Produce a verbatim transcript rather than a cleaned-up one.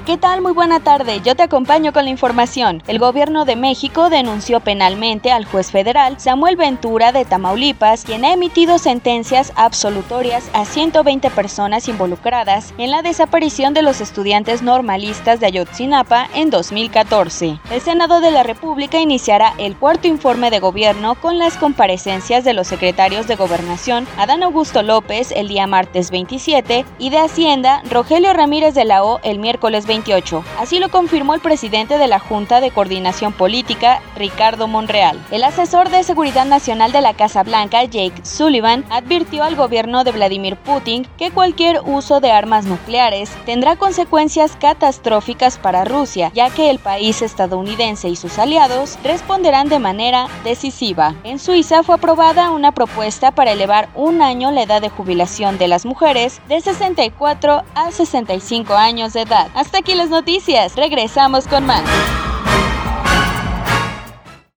¿Qué tal? Muy buena tarde, yo te acompaño con la información. El gobierno de México denunció penalmente al juez federal Samuel Ventura de Tamaulipas, quien ha emitido sentencias absolutorias a ciento veinte personas involucradas en la desaparición de los estudiantes normalistas de Ayotzinapa en dos mil catorce. El Senado de la República iniciará el cuarto informe de gobierno con las comparecencias de los secretarios de Gobernación Adán Augusto López el día martes veintisiete y de Hacienda Rogelio Ramírez de la O el miércoles veintiocho. Así lo confirmó el presidente de la Junta de Coordinación Política, Ricardo Monreal. El asesor de Seguridad Nacional de la Casa Blanca, Jake Sullivan, advirtió al gobierno de Vladimir Putin que cualquier uso de armas nucleares tendrá consecuencias catastróficas para Rusia, ya que el país estadounidense y sus aliados responderán de manera decisiva. En Suiza fue aprobada una propuesta para elevar un año la edad de jubilación de las mujeres de sesenta y cuatro a sesenta y cinco años de edad. Hasta aquí las noticias, regresamos con más.